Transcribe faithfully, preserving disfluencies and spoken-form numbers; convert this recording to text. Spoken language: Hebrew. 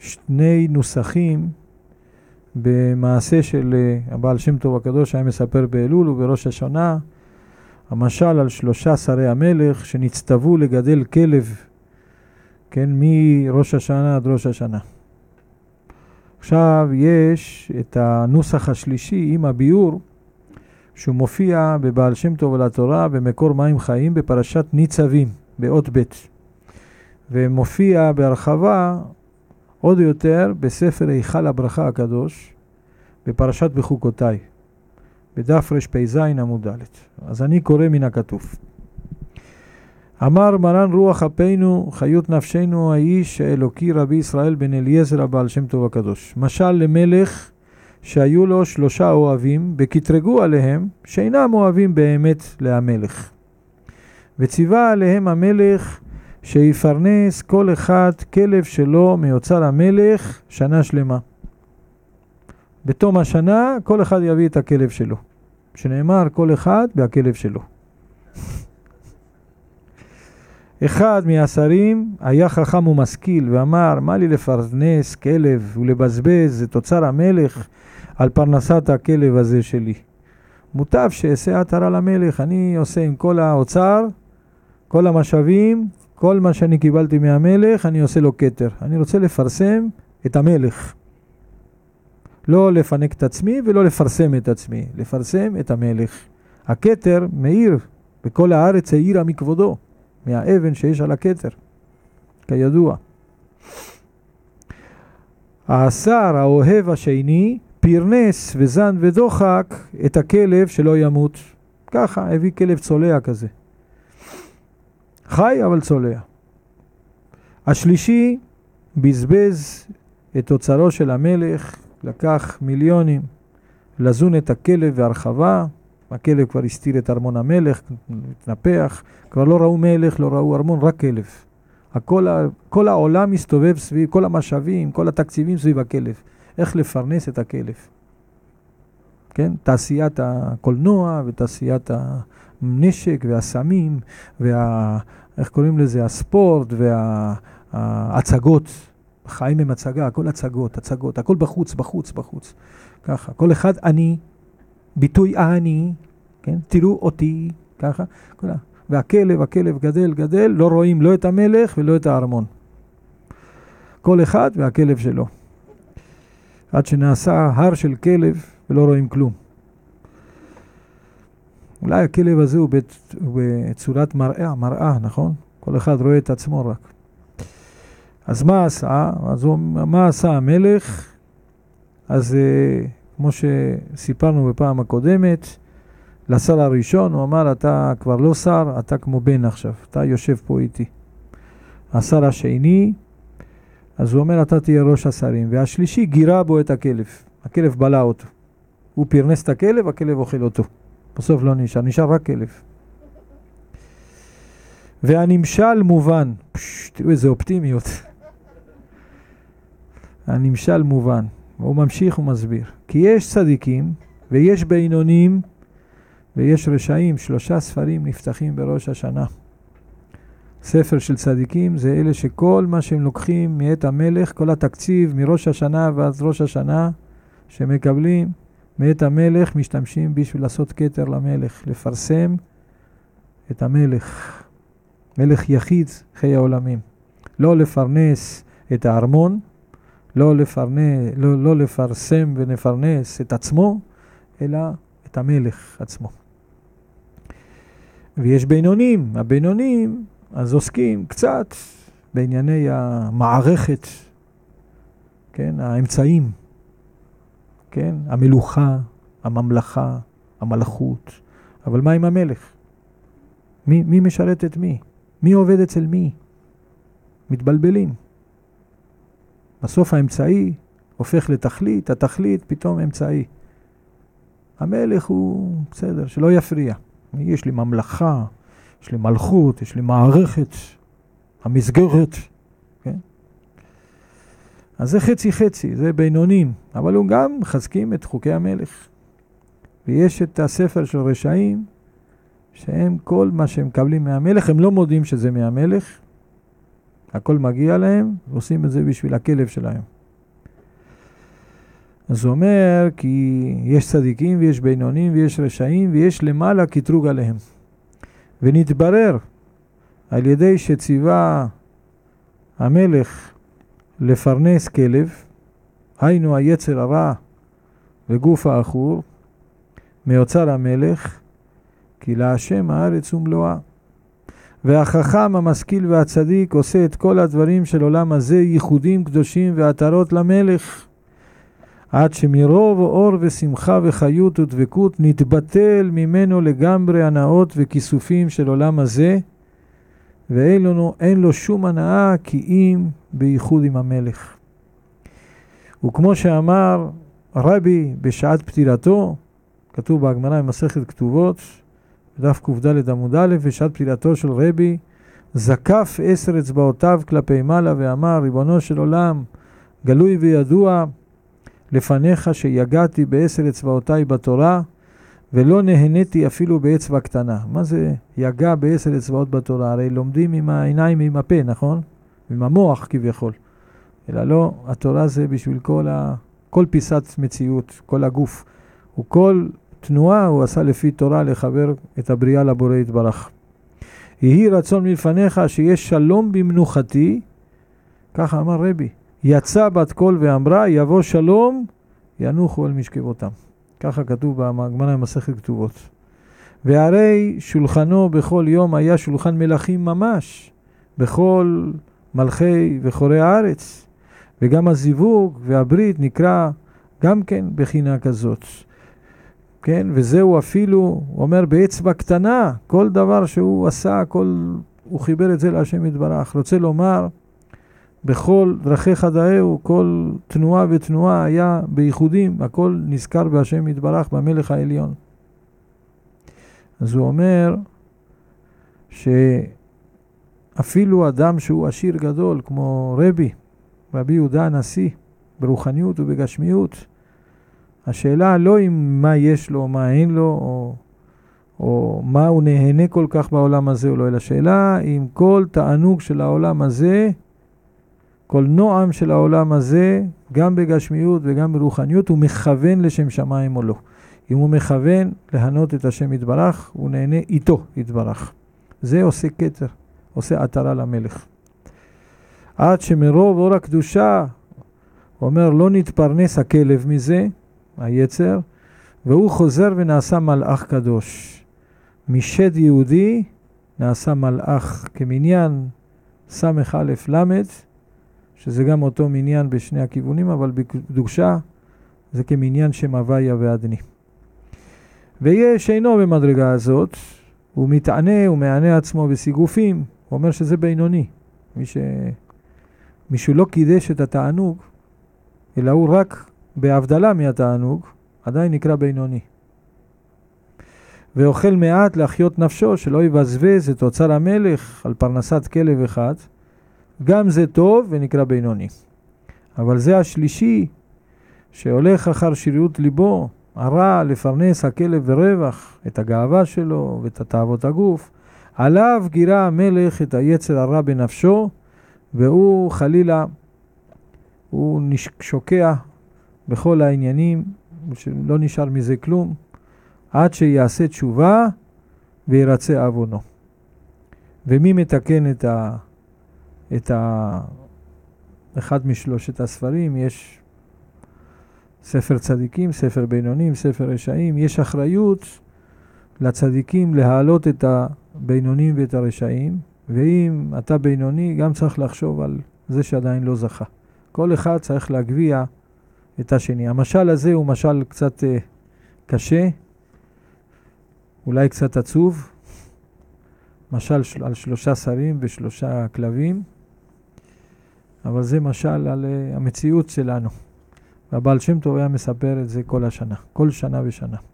שני נוסחים במעשה של הבעל שם טוב הקדוש שהיה מספר באלול ובראש השנה, המשל על שלושה שרי המלך שנצטוו לגדל כלב, כן, מראש השנה עד ראש השנה. עכשיו יש את הנוסח השלישי עם הביאור, שהוא מופיע בבעל שם טוב על התורה במקור מים חיים בפרשת ניצבים, באות ב', ומופיע בהרחבה עוד יותר בספר היכל הברכה הקדוש, בפרשת בחוקותיי, בדף רפ"ז עמוד ד'. אז אני קורא מן הכתוב. אמר מרן רוח אפינו חיות נפשנו האיש האלוקי רבי ישראל בן אליעזר הבעל שם טוב הקדוש. משל למלך שהיו לו שלושה אוהבים, וכתרגו עליהם שאינם אוהבים באמת להמלך. וציווה עליהם המלך שיפרנס כל אחד כלב שלו מיוצר המלך שנה שלמה. בתום השנה כל אחד יביא את הכלב שלו, שנאמר כל אחד והכלב שלו. אחד מהשרים היה חכם ומשכיל ואמר, מה לי לפרנס כלב ולבזבז את אוצר המלך על פרנסת הכלב הזה שלי? מוטב שעשה עטרה למלך, אני עושה עם כל האוצר, כל המשאבים, כל מה שאני קיבלתי מהמלך, אני עושה לו כתר. אני רוצה לפרסם את המלך. לא לפנק את עצמי ולא לפרסם את עצמי, לפרסם את המלך. הכתר מאיר, בכל הארץ העירה מכבודו, מהאבן שיש על הכתר, כידוע. העשר האוהב השני פרנס וזן ודוחק את הכלב שלא ימות. ככה הביא כלב צולע כזה, חי אבל צולע. השלישי בזבז את אוצרו של המלך, לקח מיליונים לזון את הכלב והרחבה. הכלב כבר הסתיר את ארמון המלך, התנפח, כבר לא ראו מלך, לא ראו ארמון, רק כלב. הכל, כל העולם מסתובב סביב, כל המשאבים, כל התקציבים סביב הכלב. איך לפרנס את הכלב. כן? תעשיית הקולנוע ותעשיית הנשק והסמים, וה, איך קוראים לזה, הספורט וההצגות. חיים עם הצגה, הכל הצגות, הצגות, הכל בחוץ, בחוץ, בחוץ. ככה, כל אחד אני, ביטוי אני, כן? תראו אותי, ככה, כולה. והכלב, הכלב גדל, גדל, לא רואים לא את המלך ולא את הארמון. כל אחד והכלב שלו. עד שנעשה הר של כלב ולא רואים כלום. אולי הכלב הזה הוא בצורת מראה, מראה, נכון? כל אחד רואה את עצמו רק. אז מה עשה? אז הוא, מה עשה המלך? אז כמו שסיפרנו בפעם הקודמת, לשר הראשון הוא אמר, אתה כבר לא שר, אתה כמו בן עכשיו, אתה יושב פה איתי. השר השני, אז הוא אומר, אתה תהיה ראש השרים. והשלישי גירה בו את הכלב, הכלב בלע אותו. הוא פרנס את הכלב, הכלב אוכל אותו. בסוף לא נשאר, נשאר רק כלב. והנמשל מובן, פש, תראו איזה אופטימיות. הנמשל מובן, הוא ממשיך ומסביר. כי יש צדיקים ויש בינונים ויש רשעים, שלושה ספרים נפתחים בראש השנה. ספר של צדיקים זה אלה שכל מה שהם לוקחים מאת המלך, כל התקציב מראש השנה ועד ראש השנה שמקבלים מאת המלך, משתמשים בשביל לעשות כתר למלך, לפרסם את המלך. מלך יחיד חיי העולמים. לא לפרנס את הארמון, לא, לפרנס, לא, לא לפרסם ונפרנס את עצמו, אלא את המלך עצמו. ויש בינונים, הבינונים אז עוסקים קצת בענייני המערכת, כן, האמצעים, כן, המלוכה, הממלכה, המלכות. אבל מה עם המלך? מי, מי משרת את מי? מי עובד אצל מי? מתבלבלים. בסוף האמצעי הופך לתכלית, התכלית פתאום אמצעי. המלך הוא בסדר, שלא יפריע. יש לי ממלכה, יש לי מלכות, יש לי מערכת, המסגרת. כן? אז זה חצי חצי, זה בינונים, אבל הוא גם מחזקים את חוקי המלך. ויש את הספר של רשעים, שהם כל מה שהם מקבלים מהמלך, הם לא מודים שזה מהמלך, הכל מגיע להם, ועושים את זה בשביל הכלב שלהם. אז הוא אומר כי יש צדיקים ויש בינונים ויש רשעים ויש למעלה קטרוג עליהם. ונתברר על ידי שציווה המלך לפרנס כלב, היינו היצר הרע וגוף האחור, מאוצר המלך, כי להשם הארץ ומלואה. והחכם המשכיל והצדיק עושה את כל הדברים של עולם הזה, ייחודים קדושים ועטרות למלך, עד שמרוב אור ושמחה וחיות ודבקות נתבטל ממנו לגמרי הנאות וכיסופים של עולם הזה, ואין לו, אין לו שום הנאה כי אם בייחוד עם המלך. וכמו שאמר רבי בשעת פטירתו, כתוב בהגמרא במסכת כתובות, בדף קד עמוד א', בשעת פטירתו של רבי, זקף עשר אצבעותיו כלפי מעלה ואמר, ריבונו של עולם, גלוי וידוע לפניך שיגעתי בעשר אצבעותיי בתורה, ולא נהניתי אפילו באצבע קטנה. מה זה יגע בעשר אצבעות בתורה? הרי לומדים עם העיניים עם הפה, נכון? עם המוח כביכול. אלא לא, התורה זה בשביל כל, ה... כל פיסת מציאות, כל הגוף. וכל תנועה הוא עשה לפי תורה לחבר את הבריאה לבורא יתברך. יהי רצון מלפניך שיש שלום במנוחתי, ככה אמר רבי. יצא בת קול ואמרה, יבוא שלום, ינוחו על משכבותם. ככה כתוב בגמרא במסכת כתובות. והרי שולחנו בכל יום היה שולחן מלכים ממש, בכל מלכי וחורי הארץ. וגם הזיווג והברית נקרא גם כן בחינה כזאת. כן, וזהו אפילו, הוא אומר באצבע קטנה, כל דבר שהוא עשה, כל, הוא חיבר את זה להשם יתברך. רוצה לומר, בכל דרכי חדאהו, כל תנועה ותנועה היה בייחודים, הכל נזכר בהשם יתברך במלך העליון. אז הוא אומר שאפילו אדם שהוא עשיר גדול, כמו רבי, רבי יהודה הנשיא, ברוחניות ובגשמיות, השאלה לא אם מה יש לו או מה אין לו, או, או מה הוא נהנה כל כך בעולם הזה או לא, אלא השאלה אם כל תענוג של העולם הזה, כל נועם של העולם הזה, גם בגשמיות וגם ברוחניות, הוא מכוון לשם שמיים או לא. אם הוא מכוון להנות את השם יתברך, הוא נהנה איתו יתברך. זה עושה כתר, עושה עטרה למלך. עד שמרוב אור הקדושה, הוא אומר, לא נתפרנס הכלב מזה, היצר, והוא חוזר ונעשה מלאך קדוש. משד יהודי נעשה מלאך כמניין סמך א' למד, שזה גם אותו מניין בשני הכיוונים, אבל בקדושה זה כמניין שם הוויה ואדני. ויש אינו במדרגה הזאת, הוא מתענה, הוא מענה עצמו בסיגופים, הוא אומר שזה בינוני. מי ש... מישהו לא קידש את התענוג, אלא הוא רק בהבדלה מהתענוג, עדיין נקרא בינוני. ואוכל מעט להחיות נפשו, שלא יבזבז את אוצר המלך על פרנסת כלב אחד, גם זה טוב ונקרא בינוני. אבל זה השלישי, שהולך אחר שרירות ליבו, הרע לפרנס הכלב ורווח, את הגאווה שלו ואת התאוות הגוף, עליו גירה המלך את היצר הרע בנפשו, והוא חלילה, הוא שוקע בכל העניינים, שלא נשאר מזה כלום, עד שיעשה תשובה וירצה עוונו. ומי מתקן את ה... את ה... אחד משלושת הספרים? יש ספר צדיקים, ספר בינונים, ספר רשעים. יש אחריות לצדיקים להעלות את הבינונים ואת הרשעים, ואם אתה בינוני גם צריך לחשוב על זה שעדיין לא זכה. כל אחד צריך להגביע את השני. המשל הזה הוא משל קצת uh, קשה, אולי קצת עצוב, משל של, על שלושה שרים ושלושה כלבים, אבל זה משל על uh, המציאות שלנו. והבעל שם טוב היה מספר את זה כל השנה, כל שנה ושנה.